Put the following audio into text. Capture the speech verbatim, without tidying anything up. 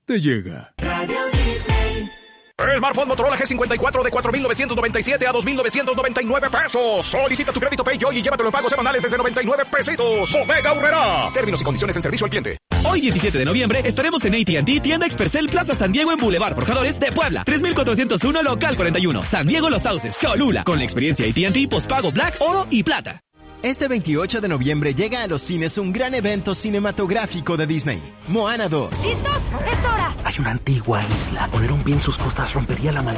te llega. Radio Disney. Smartphone Motorola G cincuenta y cuatro de cuatro mil novecientos noventa y siete a dos mil novecientos noventa y nueve pesos. Solicita tu crédito PayJoy y llévatelo en pagos semanales desde noventa y nueve pesitos. Bodega Aurrerá. Términos y condiciones en servicio al cliente. Hoy diecisiete de noviembre estaremos en A T and T Tienda Expercel Plaza San Diego en Boulevard Forjadores de Puebla. tres mil cuatrocientos uno local cuarenta y uno. San Diego Los Sauces, Cholula. Con la experiencia A T and T pospago Black, Oro y Plata. Este veintiocho de noviembre llega a los cines un gran evento cinematográfico de Disney. Moana dos. ¿Listos? ¡Es hora! Hay una antigua isla. Poner un pie en sus costas rompería la maldición.